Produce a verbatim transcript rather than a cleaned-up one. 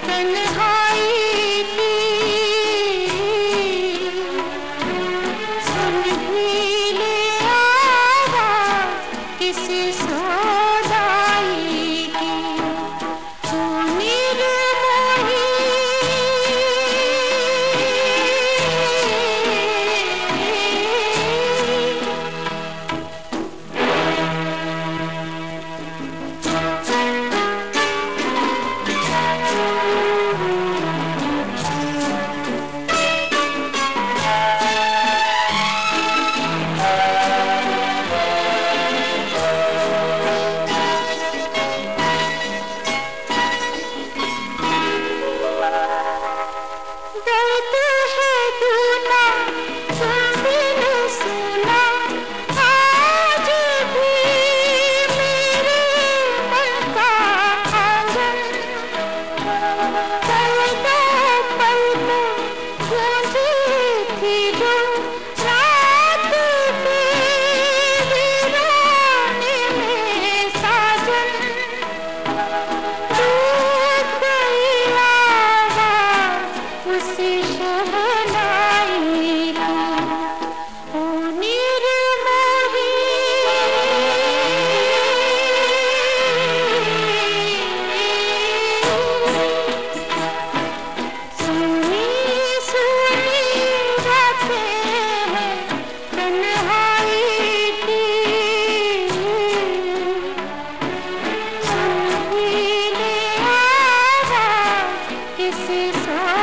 तन्हाई की सुन भी ले आवाज़ किसी सौदाई की। तू निर्मोही दर्द है दूना तुमने सुना आज भी मेरे मन का आंगन। पलकों पलकों गूंजी थी जो रात के वीराने में साजन। टूट गई आवाज़ उसी शहनाई की। ओ निर्मोही सुनी सुनी बातें हैं तन्हाई की। सुन भी ले आवाज़ किसी